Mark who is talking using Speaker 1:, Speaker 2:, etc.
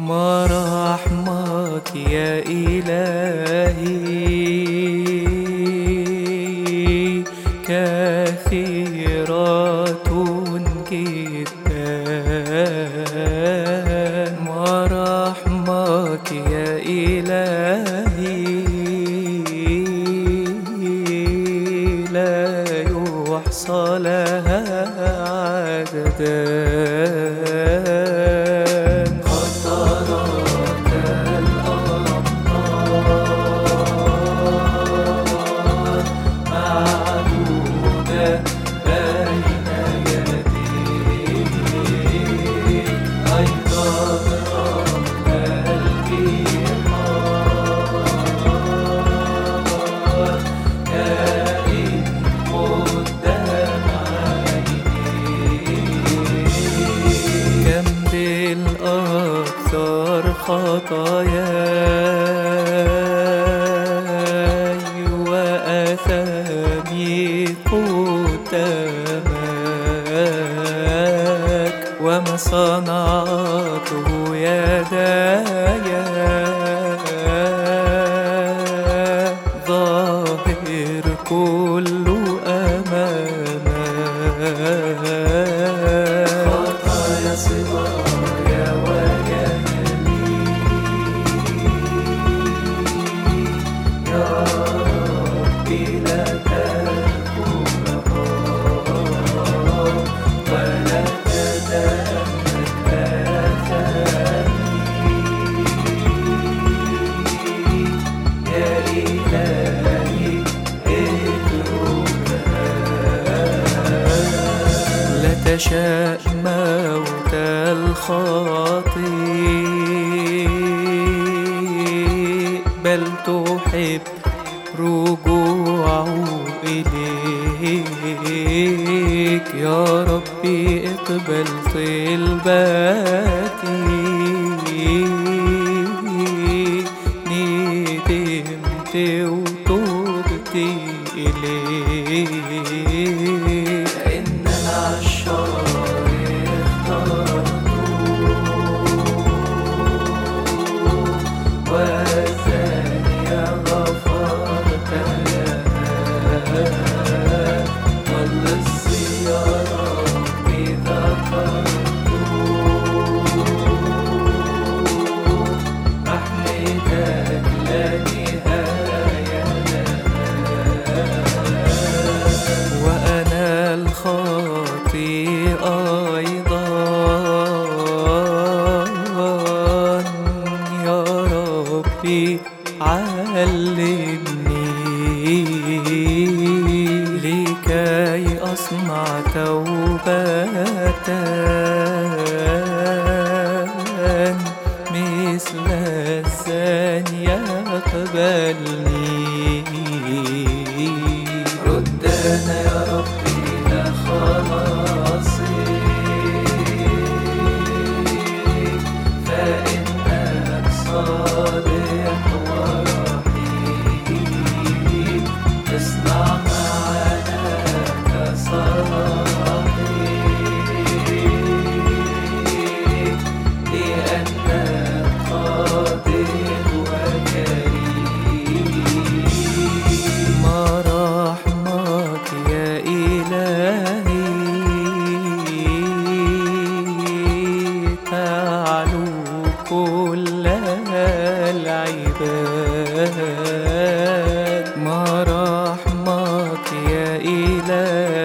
Speaker 1: ما رحمك يا إلهي كثيرة جدا. ما رحمك يا إلهي لا يحصى لها عددا. الأكثر خطاياي وآثامي قدامك، وما صنعته يداي ظاهر كل أمامك. خطايا صغار وجهلي يا ربي لا تذكرها ولا تتأمل آثامي يا إلهي اتركها. لا تشاء موت الخاطئ بل تحب رجوعه إليك. يا ربي اقبل طلباتي ندمت وتوبت إليك. إن العشار والثانية غفرت لها واللصي يا ربي ذكرت رحمتك لا نهاية لها. وأنا الخاطئ أيضا علمني لكي أصنع توبة مثل الزانية يقبلني. ردنا يا ربي إلى خلاصي فإنك صادق ورحيم. اصنع معنا كصلاحي لأنك قادر وكريم. ما رحمك يا إلهي تعلو كل العباد. ما رحمك يا إلهي